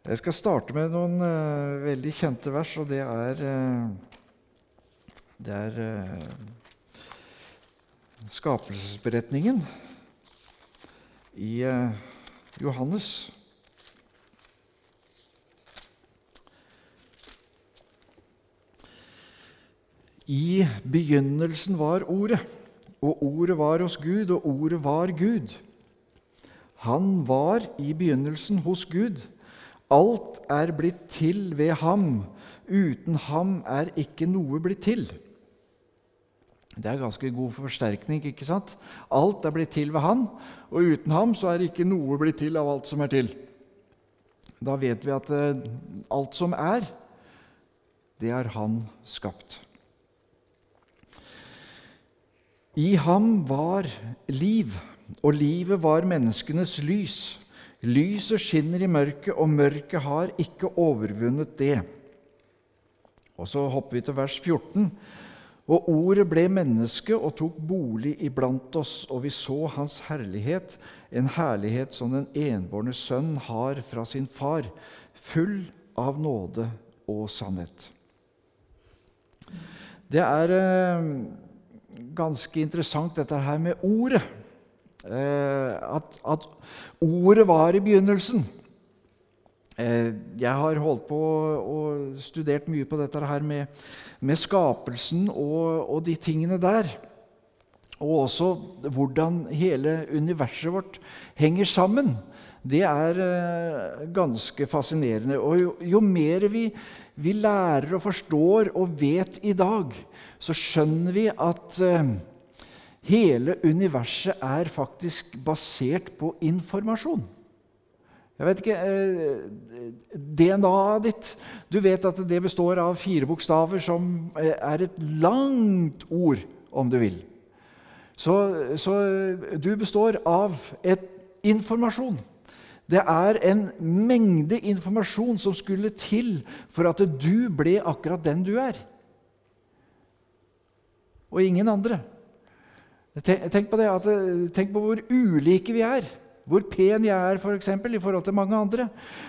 Jeg skal starte med noen veldig kjente vers, og det er skapelsesberetningen i Johannes. I begynnelsen var Ordet, og Ordet var hos Gud, og Ordet var Gud. Han var i begynnelsen hos Gud. Alt er blitt til ved ham. Uten ham er ikke noe blitt til. Det er ganske god forsterkning, ikke sant? Alt er blitt til ved ham, og uten ham så er ikke noe blitt til av alt som er til. Da vet vi at alt som er, det har han skapt. I ham var liv, og livet var menneskenes lys. Lyset skinner i mørket, og mørket har ikke overvunnet det. Og så hopper vi til vers 14. Og ordet ble menneske og tok bolig iblant oss, og vi så hans herlighet, en herlighet som den enbårne sønn har fra sin far, full av nåde og sannhet. Det er ganske interessant dette her med ordet. At ordet var i begynnelsen. Jeg har holdt på og studert mye på dette her med skapelsen og de tingene der. Og også hvordan hele universet vårt henger sammen. Det er ganske fascinerende. Og jo mer vi lærer og forstår og vet i dag, så skjønner vi at hele universet er faktisk basert på informasjon. Jeg vet ikke, DNA-et ditt, du vet at det består av 4 bokstaver som er et langt ord, om du vil. Så du består av informasjon. Det er en mengde informasjon som skulle til for at du ble akkurat den du er. Og ingen andre. Tenk på det, tenk på hvor ulike vi er. Hvor pen jeg er, for eksempel, i forhold til mange andre.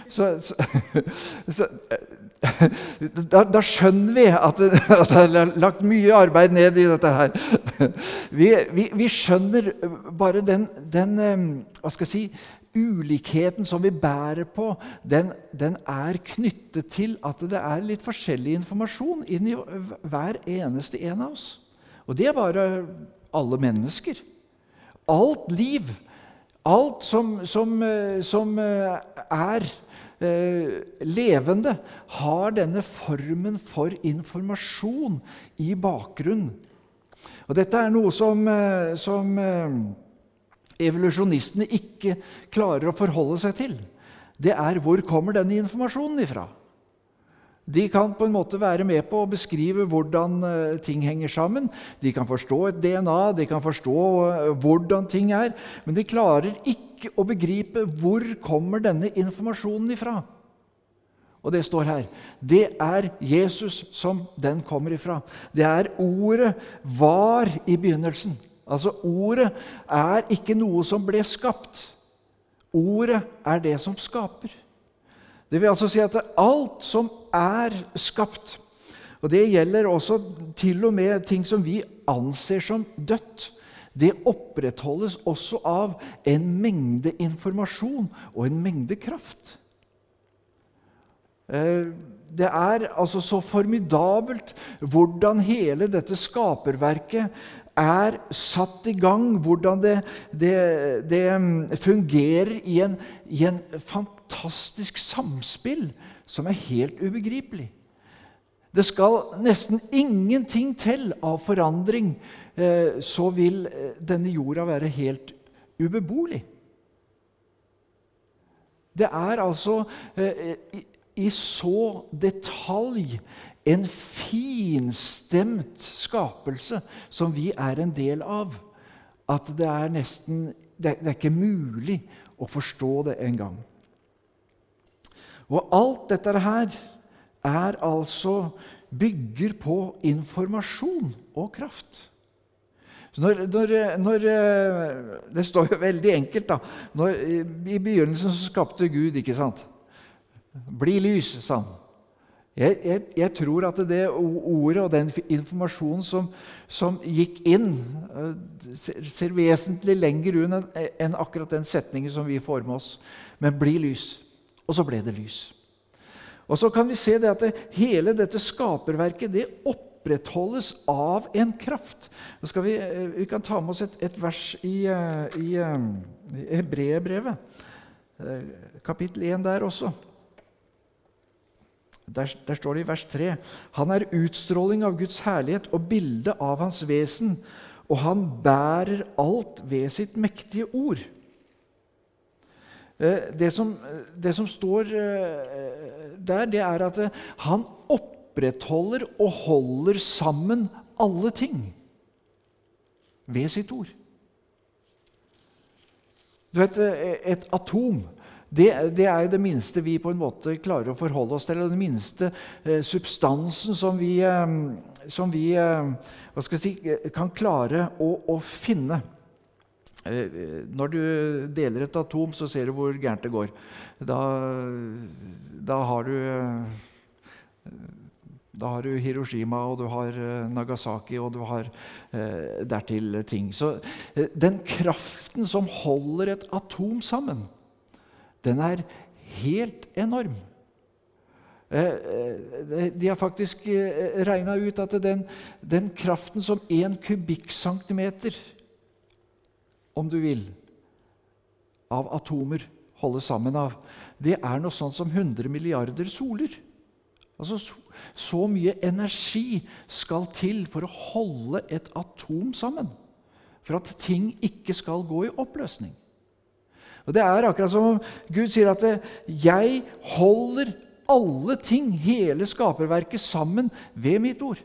Da skjønner vi at det er lagt mye arbeid ned i dette her. Vi skjønner bare den hva skal jeg si, ulikheten som vi bærer på, den er knyttet til at det er litt forskjellig informasjon inni hver eneste en av oss. Og det er bare alle mennesker. Alt liv, alt som er levende, har denne formen for informasjon i bakgrunnen. Og dette er noe som evolusjonistene ikke klarer å forholde seg til. Det er hvor kommer denne informasjonen ifra? De kan på en måte være med på å beskrive hvordan ting henger sammen. De kan forstå et DNA, de kan forstå hvordan ting er, men de klarer ikke å begripe hvor kommer denne informasjonen ifra. Og det står her, det er Jesus som den kommer ifra. Det er ordet var i begynnelsen. Altså ordet er ikke noe som ble skapt. Ordet er det som skaper. Det vil altså si at alt som er skapt, og det gjelder også til og med ting som vi anser som dødt, det opprettholdes også av en mengde informasjon og en mengde kraft. Det er altså så formidabelt hvordan hele dette skaperverket er satt i gang, hvordan det fungerer i en fantastisk samspill som er helt ubegripelig. Det skal nesten ingenting til av forandring, så vil denne jorda være helt ubeboelig. Det er altså i så detalj en finstemt skapelse som vi er en del av, at det er ikke mulig å forstå det engang. Og alt dette her er altså bygger på informasjon og kraft. Så når det står jo veldig enkelt da, I begynnelsen så skapte Gud, ikke sant? Bli lys, sa han. Jeg tror at det ordet og den informasjonen som gikk inn, ser vesentlig lenger ut enn akkurat den setningen som vi får med oss. Men bli lys. Og så ble det lys. Og så kan vi se det at hele dette skaperverket, det opprettholdes av en kraft. Nå skal vi kan ta med oss et vers i Hebreerbrevet, kapittel 1 der også. Der står det i vers 3: Han er utstråling av Guds herlighet og bilde av hans vesen, og han bærer alt ved sitt mektige ord. Det som står der, det er at han opprettholder og holder sammen alle ting ved sitt ord. Du vet, et atom, det er det minste vi på en måte klarer å forholde oss til, og den minste substansen som vi hva skal jeg si, kan klare å finne. Når du deler et atom, så ser du hvor gærent det går. Da har du Hiroshima, og du har Nagasaki, og du har dertil ting. Så den kraften som holder et atom sammen, den er helt enorm. De har faktisk regnet ut at den kraften som 1 kubikkcentimeter, om du vil, av atomer holdes sammen av, det er noe sånt som 100 milliarder soler. Altså så mye energi skal til for å holde et atom sammen, for at ting ikke skal gå i oppløsning. Og det er akkurat som om Gud sier at jeg holder alle ting, hele skaperverket, sammen ved mitt ord.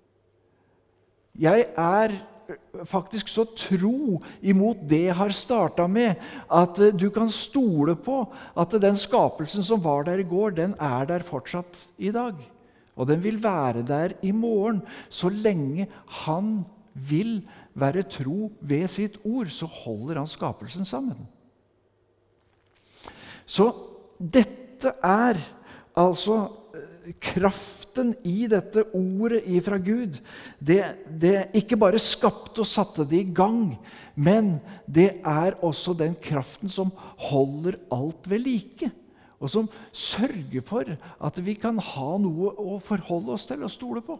Jeg er faktisk så tro imot det jeg har startet med, at du kan stole på at den skapelsen som var der i går, den er der fortsatt i dag. Og den vil være der i morgen. Så lenge han vil være tro ved sitt ord, så holder han skapelsen sammen. Så dette er altså kraften i dette ordet ifra Gud. Det ikke bare skapte og satte det i gang, men det er også den kraften som holder alt ved like, og som sørger for at vi kan ha noe å forholde oss til og stole på.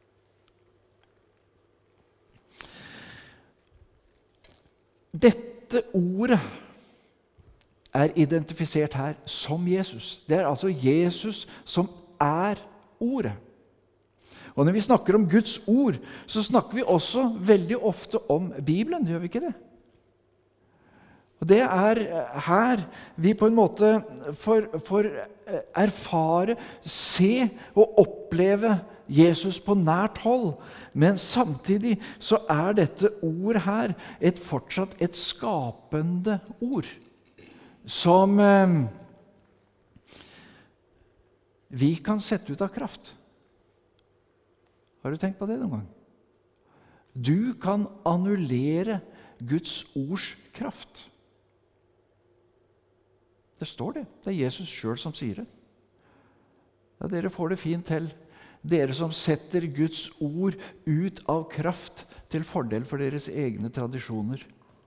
Dette ordet er identifisert her som Jesus. Det er altså Jesus som er ordet. Og når vi snakker om Guds ord, så snakker vi også veldig ofte om Bibelen, gjør vi ikke det? Og det er her vi på en måte får erfare, se og oppleve Jesus på nært hold. Men samtidig så er dette ord her fortsatt et skapende ord, som vi kan sette ut av kraft. Har du tenkt på det noen gang? Du kan annullere Guds ords kraft. Det står det. Det er Jesus selv som sier det. Ja, dere får det fint til. Dere som setter Guds ord ut av kraft til fordel for deres egne tradisjoner.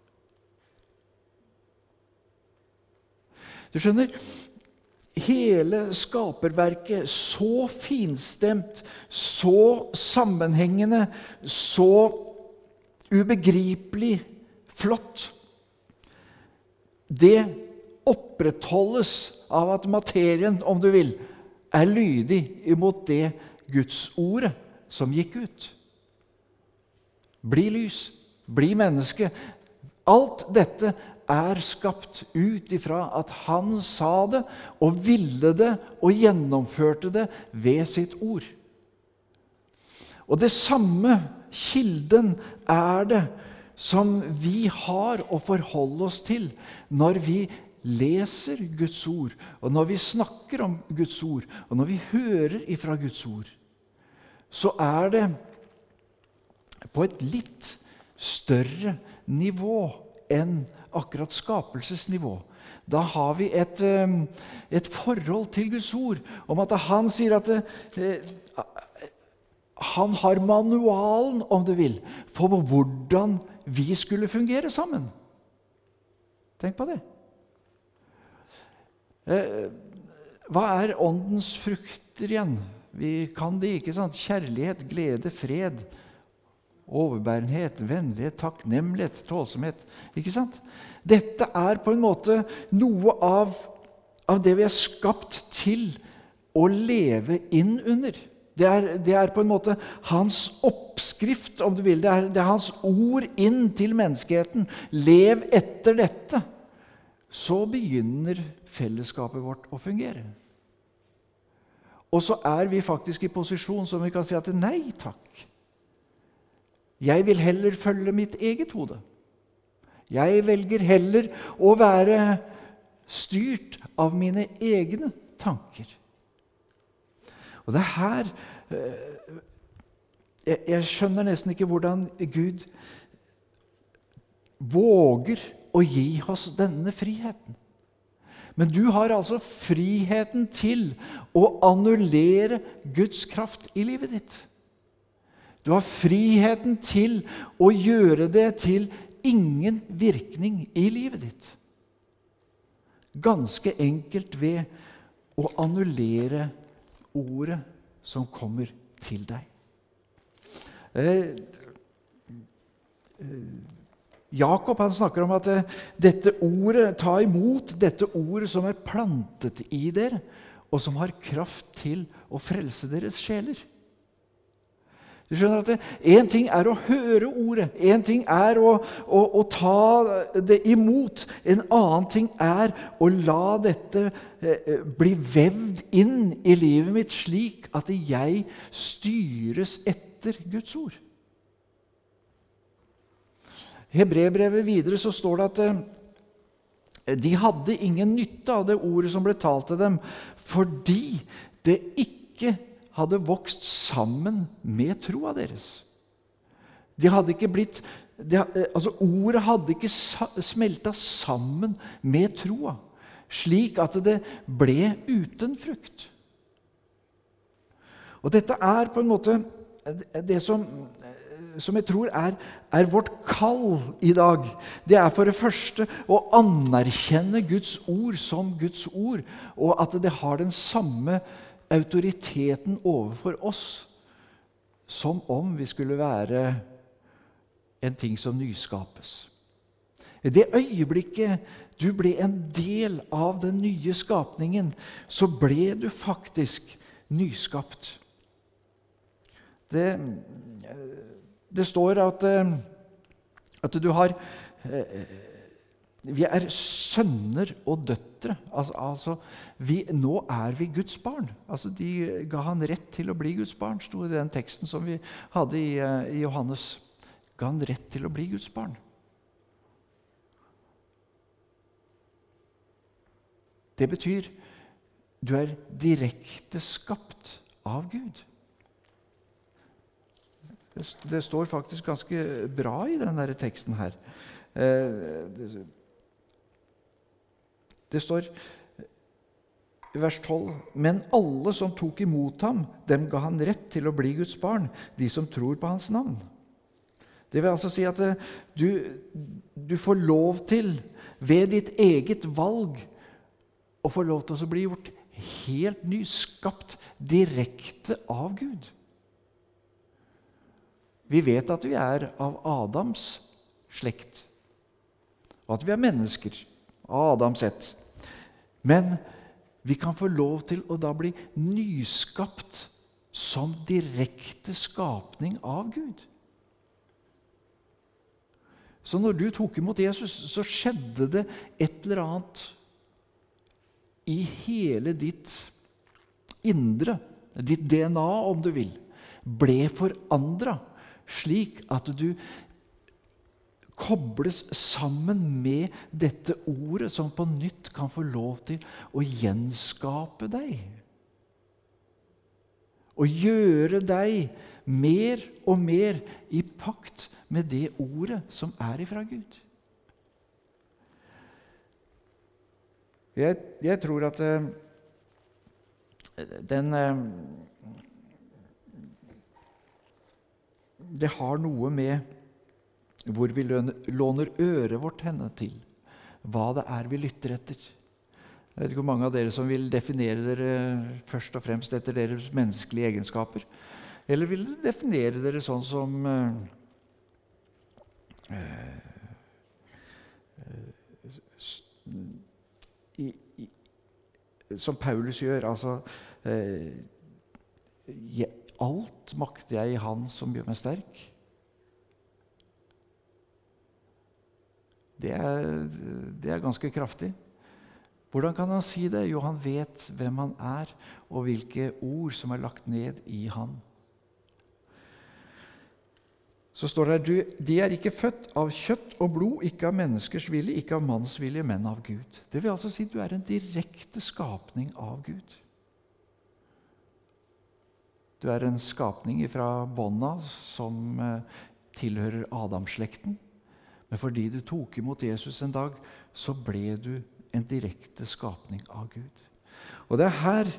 Du skjønner, hele skaperverket, så finstemt, så sammenhengende, så ubegripelig flott, det opprettholdes av at materien, om du vil, er lydig imot det Guds ordet som gikk ut. Bli lys, bli menneske. Alt dette er skapt ut ifra at han sa det, og ville det, og gjennomførte det ved sitt ord. Og det samme kilden er det som vi har å forholde oss til når vi leser Guds ord, og når vi snakker om Guds ord, og når vi hører ifra Guds ord, så er det på et litt større nivå enn akkurat skapelsesnivå. Da har vi et forhold til Guds ord, om at han sier at han har manualen, om du vil, for hvordan vi skulle fungere sammen. Tenk på det. Hva er åndens frukter igjen? Vi kan det, ikke sant? Kjærlighet, glede, fred, overbærenhet, vennlighet, takknemlighet, tålsomhet. Ikke sant? Dette er på en måte noe av det vi er skapt til å leve inn under. Det er på en måte hans oppskrift, om du vil. Det er hans ord inn til menneskeheten. Lev etter dette. Så begynner fellesskapet vårt å fungere. Og så er vi faktisk i posisjon som vi kan si at nei takk. Jeg vil heller følge mitt eget hode. Jeg velger heller å være styrt av mine egne tanker. Og det her jeg skjønner nesten ikke hvordan Gud våger å gi oss denne friheten. Men du har altså friheten til å annullere Guds kraft i livet ditt. Du har friheten til å gjøre det til ingen virkning i livet ditt. Ganske enkelt ved å annullere ordet som kommer til deg. Jakob han snakker om at dette ordet, ta imot dette ordet som er plantet i dere, og som har kraft til å frelse deres sjeler. Du skjønner at en ting er å høre ordet, en ting er å ta det imot, en annen ting er å la dette bli vevd inn i livet mitt slik at jeg styres etter Guds ord. I Hebreerbrevet videre så står det at de hadde ingen nytte av det ordet som ble talt til dem, fordi det ikke hadde vokst sammen med troa deres. Ordet hadde ikke smelta sammen med troa, slik at det ble uten frukt. Og dette er på en måte det som jeg tror er vårt kall i dag. Det er for det første å anerkjenne Guds ord som Guds ord, og at det har den samme autoriteten overfor oss som om vi skulle være en ting som nyskapes. I det øyeblikket du ble en del av den nye skapningen, så ble du faktisk nyskapt. Det står at du har vi er sønner og døtre. Nå er vi Guds barn. De ga han rett til å bli Guds barn, sto i den teksten som vi hadde i Johannes. Ga han rett til å bli Guds barn. Det betyr du er direkte skapt av Gud. Det står faktisk ganske bra i denne teksten her. Det står i vers 12, men alle som tok imot ham, dem ga han rett til å bli Guds barn, de som tror på hans navn. Det vil altså si at du får lov til, ved ditt eget valg, å få lov til å bli gjort helt ny, skapt direkte av Gud. Vi vet at vi er av Adams slekt, og at vi er mennesker av Adams ett. Men vi kan få lov til å da bli nyskapt som direkte skapning av Gud. Så når du tok imot Jesus, så skjedde det et eller annet i hele ditt indre, ditt DNA om du vil, ble forandret, slik at du kobles sammen med dette ordet som på nytt kan få lov til å gjenskape deg. Og gjøre deg mer og mer i pakt med det ordet som er ifra Gud. Jeg tror at det har noe med hvor vi låner øret vårt henne til, hva det vi lytter etter. Jeg vet ikke hvor mange av dere som vil definere dere først og fremst etter deres menneskelige egenskaper, eller vil definere dere sånn som som Paulus gjør, altså alt makter jeg i Han som gjør meg sterk. Det er ganske kraftig. Hvordan kan han si det? Jo, han vet hvem han og hvilke ord som lagt ned i han. Så står det de ikke født av kjøtt og blod, ikke av menneskers vilje, ikke av manns vilje, men av Gud. Det vil altså si du en direkte skapning av Gud. Du en skapning fra bånda som tilhører Adamslekten. Men fordi du tok imot Jesus en dag, så ble du en direkte skapning av Gud. Og det her,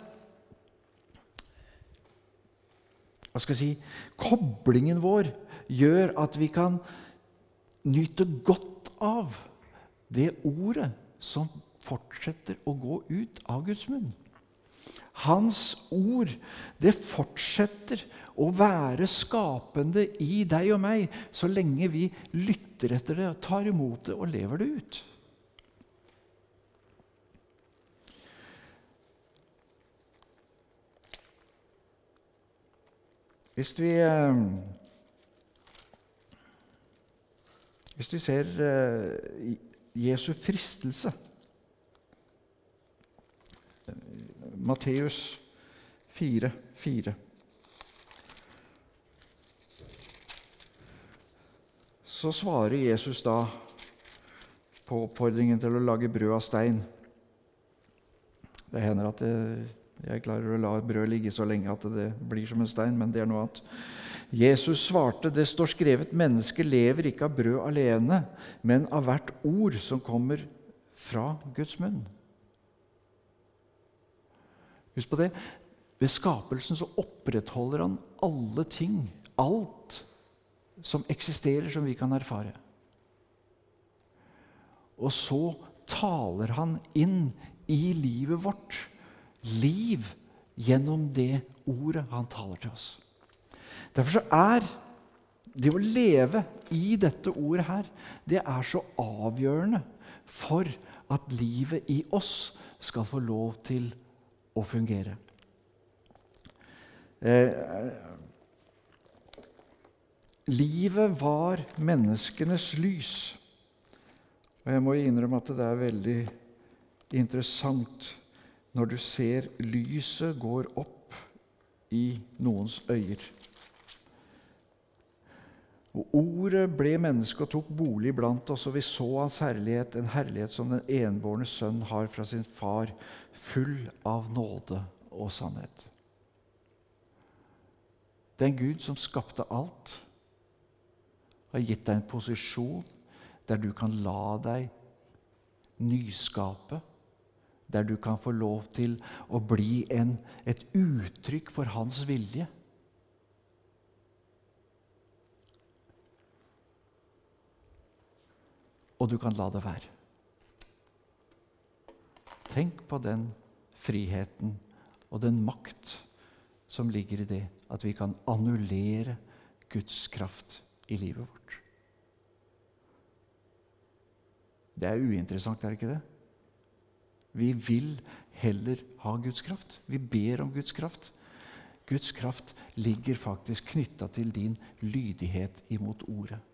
hva skal jeg si, koblingen vår gjør at vi kan nyte godt av det ordet som fortsetter å gå ut av Guds munn. Hans ord, det fortsetter å være skapende i deg og meg så lenge vi lytter etter det, tar imot det og lever det ut. Hvis vi ser Jesu fristelse, Matteus 4:4, så svarer Jesus da på oppfordringen til å lage brød av stein. Det hender at jeg klarer å la brød ligge så lenge at det blir som en stein, men det noe annet. Jesus svarte, det står skrevet, mennesket lever ikke av brød alene, men av hvert ord som kommer fra Guds munn. Husk på det, ved skapelsen så opprettholder han alle ting, alt som eksisterer som vi kan erfare. Og så taler han inn i livet vårt, liv gjennom det ordet han taler til oss. Derfor så det å leve i dette ordet her, det så avgjørende for at livet i oss skal få lov til å fungere. Livet var menneskenes lys. Og jeg må innrømme at det veldig interessant når du ser lyset går opp i noens øyer. Og ordet ble menneske og tok bolig blant oss, og vi så hans herlighet, en herlighet som den enbårne sønn har fra sin far, full av nåde og sannhet. Den Gud som skapte alt, har gitt deg en posisjon der du kan la deg nyskape, der du kan få lov til å bli et uttrykk for hans vilje. Og du kan la det være. Tenk på den friheten og den makt som ligger i det, at vi kan annullere Guds kraft i livet vårt. Det uinteressant, det ikke det? Vi vil heller ha Guds kraft. Vi ber om Guds kraft. Guds kraft ligger faktisk knyttet til din lydighet imot ordet.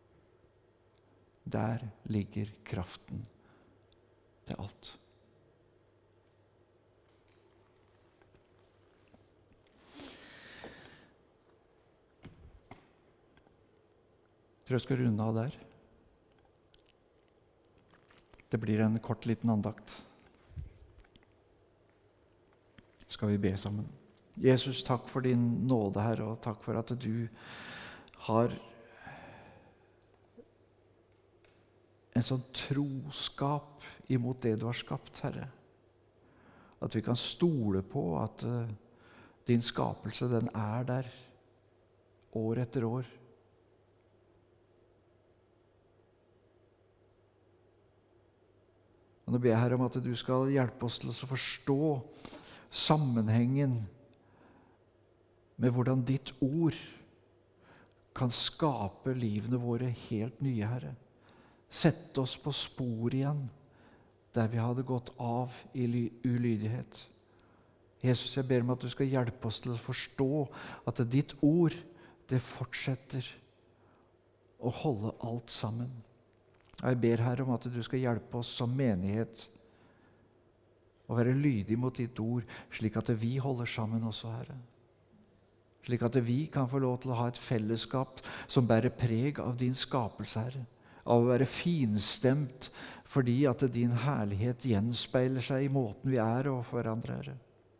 Der ligger kraften til alt. Jeg tror jeg skal runde av der. Det blir en kort liten andakt. Skal vi be sammen. Jesus, takk for din nåde, Herre, og takk for at du har en sånn troskap imot det du har skapt, Herre. At vi kan stole på at din skapelse, den er der år etter år. Og nå ber jeg, Herre, om at du skal hjelpe oss til å forstå sammenhengen med hvordan ditt ord kan skape livene våre helt nye, Herre. Sette oss på spor igjen, der vi hadde gått av i ulydighet. Jesus, jeg ber om at du skal hjelpe oss til å forstå at ditt ord, det fortsetter å holde alt sammen. Jeg ber, Herre, om at du skal hjelpe oss som menighet å være lydig mot ditt ord, slik at vi holder sammen også, Herre. Slik at vi kan få lov til å ha et fellesskap som bærer preg av din skapelse, Herre. Av å være finstemt fordi at din herlighet gjenspeiler seg i måten vi er overfor hverandre, Herre.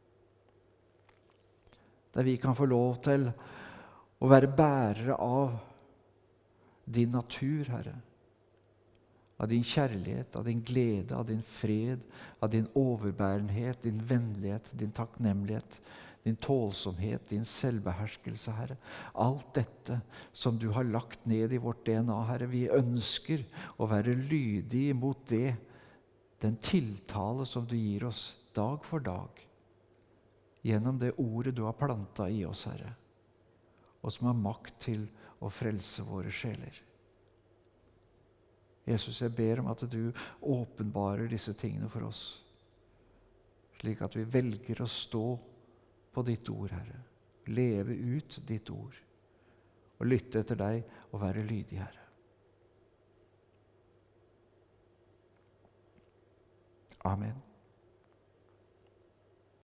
Der vi kan få lov til å være bærere av din natur, Herre. Av din kjærlighet, av din glede, av din fred, av din overbærenhet, din vennlighet, din takknemlighet, din tålsomhet, din selvbeherskelse, Herre. Alt dette som du har lagt ned i vårt DNA, Herre. Vi ønsker å være lydige mot det, den tiltale som du gir oss dag for dag, gjennom det ordet du har plantet i oss, Herre, og som har makt til å frelse våre sjeler. Jesus, jeg ber om at du åpenbarer disse tingene for oss, slik at vi velger å stå på ditt ord, Herre. Leve ut ditt ord, og lytte etter deg og være lydig, Herre. Amen.